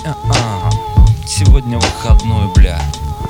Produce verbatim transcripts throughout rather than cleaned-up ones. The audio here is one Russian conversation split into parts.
А-а. Сегодня выходной, бля.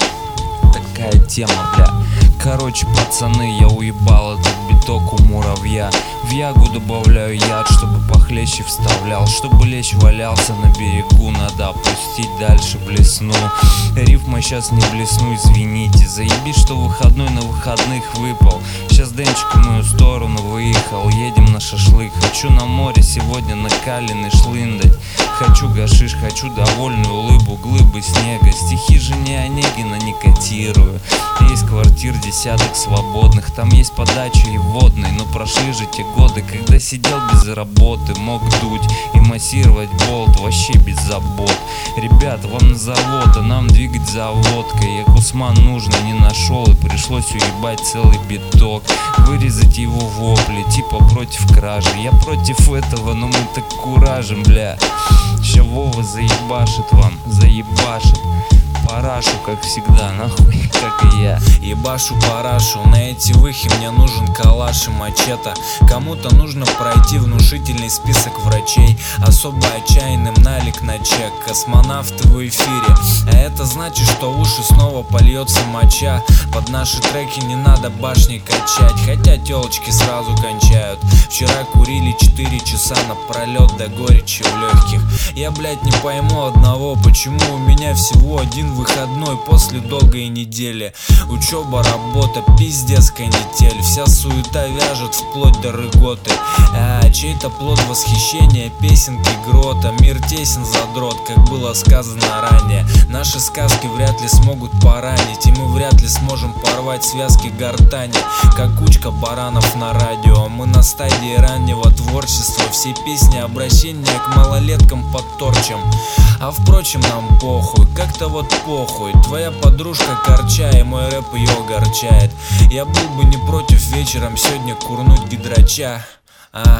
Такая тема, бля. Короче, пацаны, я уебал этот биток у муравья. В ягу добавляю яд, чтобы похлеще вставлял. Чтобы лечь валялся на берегу, надо опустить, дальше блесну. Рифма сейчас не блесну, извините. Заебись, что выходной на выходных выпал. Сейчас Денчик в мою сторону выехал. Едем на шашлык. Хочу на море сегодня накаленный шлындать. Хочу гашиш, хочу довольную улыбу, глыбы снега. Стихи жене Онегина не котирую. Есть квартир десяток свободных, там есть подача и водный. Но прошли же те годы, когда сидел без работы. Мог дуть и массировать болт, вообще без забот. Ребята, вам на завод, а нам двигать за водкой. Я Кусман нужно не нашел, и пришлось уебать целый биток. Вырезать его вопли, типа против кражи. Я против этого, но мы так куражим, бля. Ща Вова заебашит вам, заебашит парашу, как всегда, нахуй, как и я. Ебашу парашу, на эти выхи мне нужен калаш и мачете. Кому-то нужно пройти внушительный список врачей. Особо отчаянным налик на чек. Космонавты в эфире, а это значит, что в уши снова польется моча. Под наши треки не надо башни качать, хотя телочки сразу кончают. Вчера курили четыре часа напролет до горечи в легких. Я, блять, не пойму одного, почему у меня всего один выходной после долгой недели. Учеба, работа, пиздец канитель. Вся суета вяжет вплоть до рыготы. А чей-то плод восхищения, песенки грота. Мир тесен, задрот, как было сказано ранее. Наши сказки вряд ли смогут поранить, и мы вряд ли сможем порвать связки гортани, как кучка баранов на радио. Мы на стадии раннего творчества. Все песни обращения к малолеткам под торчем. А впрочем, нам похуй, как-то вот похуй. Твоя подружка корча, и мой рэп ее огорчает. Я был бы не против вечером сегодня курнуть гидрача. а.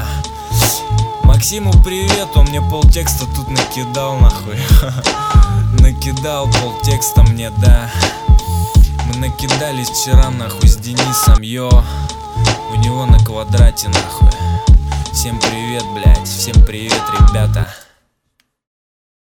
Максиму привет, он мне полтекста тут накидал, нахуй. Накидал полтекста мне, да. Мы накидались вчера, нахуй, с Денисом, йо. У него на квадрате, нахуй. Всем привет, блять, всем привет, ребята.